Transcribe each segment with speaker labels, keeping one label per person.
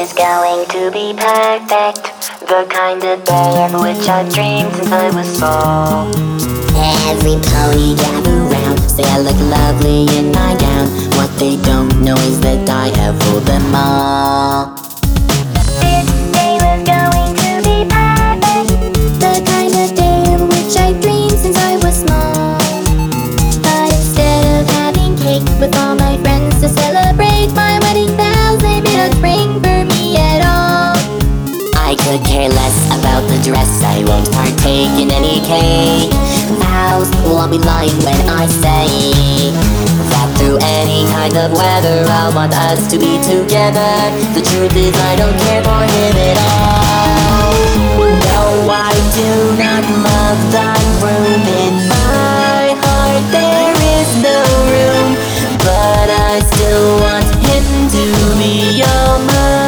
Speaker 1: was going to be perfect, the kind of day of which I've dreamed since I was small.
Speaker 2: Every pony gather round, say I look lovely in my gown. What they don't know is that I have ruled them all.
Speaker 1: This day was going to be perfect,
Speaker 2: The kind of day of which I dreamed since I was small. But instead of having cake with all my friends to celebrate my wedding vows, they didn't bring for me at all. I could care less about the dress, I won't partake in any cake. Vows, well, I'll be lying when I say that through any kind of weather I want us to be together. The truth is I don't care for him at all. No, I do not love that room in my heart. There is no room, but I still want him to be all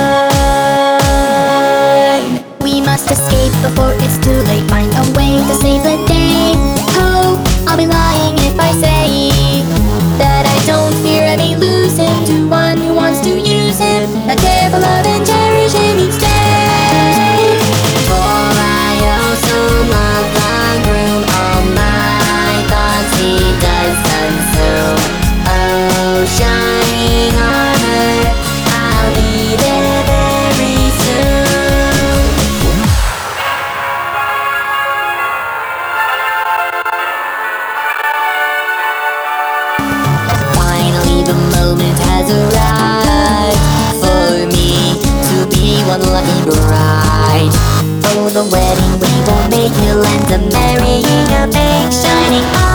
Speaker 2: mine. We must escape before it's too late. Find a way to save the day. Oh, I'll be lying if I say that I don't fear I may lose him to one who wants to use him, not care for love and cherish him each day. For I also love the groom, all my thoughts he does consume. Oh, shining armor, I'll be there very soon. Finally the moment has arrived for me to be one lucky bride. Oh, the wedding we will make, he'll end up marrying a big shining